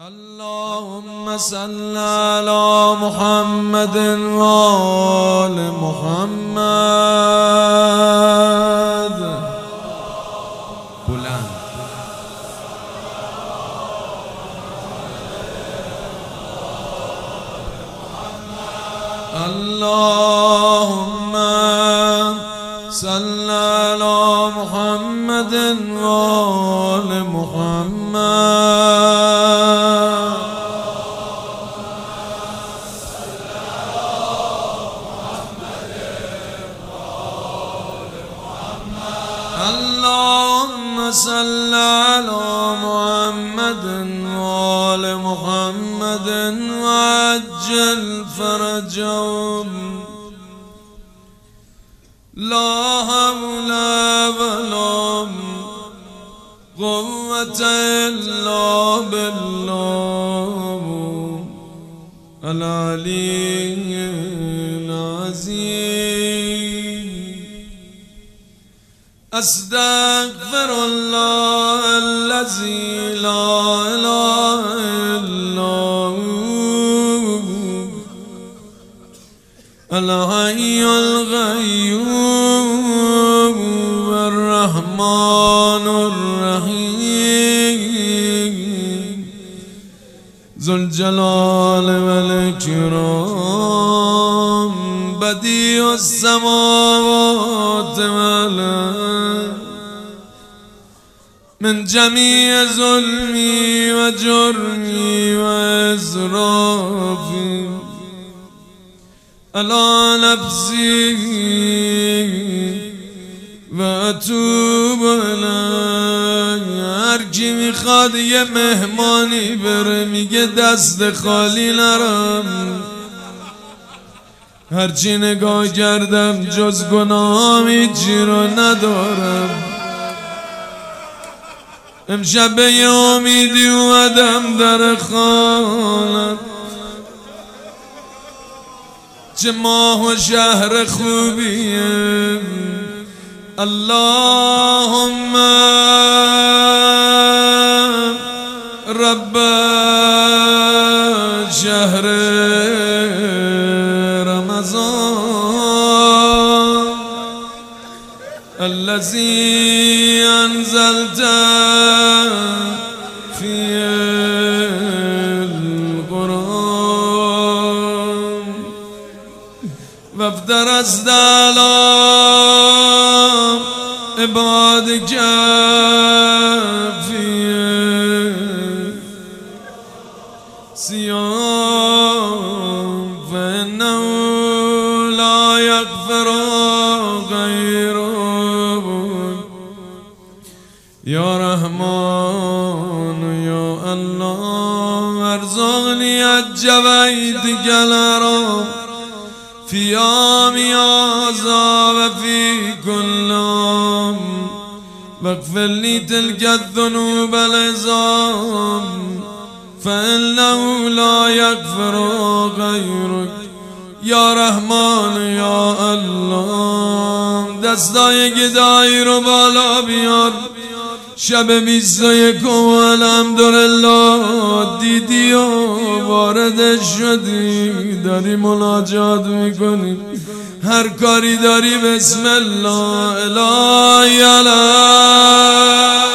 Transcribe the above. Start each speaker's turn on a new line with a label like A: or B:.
A: اللهم صل على محمد وآل محمد. بلند اللهم صل على محمد وآل محمد. اللهم صل على محمد وآل محمد وعجل فرجهم. لا حول ولا قوة إلا بالله العلي العظيم. أستغفر الله الذي لا إله إلا هو الحي القيوم الرحمن الرحيم ذو الجلال والإكرام بديع السماوات والأرض. من جميع ظلمي وجرمي وإسرافي على نفسي وأتوب إليه. هر کی میخواد یه مهمانی بره میگه دست خالی نرم. هرچی نگاه کردم جز گناهم هیچی رو ندارم. امشب به یه امیدی اومدم در خانت. چه ماه و شهر خوبیه. اللهم رب شهر رمضان الذي أنزلت فيه القرآن وافترست على عبادك فيه صيام فإنه لا يغفر غيره. يا رحمن يا الله ارزقني حج بيتك الحرام في عام هذا وفي كل عام واغفر لي تلك الذنوب العظام فإنه لا يغفر غيرك. یا رحمان یا الله دستای گدایی رو بالا بیار. شب 21 الحمدلله دیدی و وارد شدی. داری مناجات میکنی. هر کاری داری بسم الله الهی الهی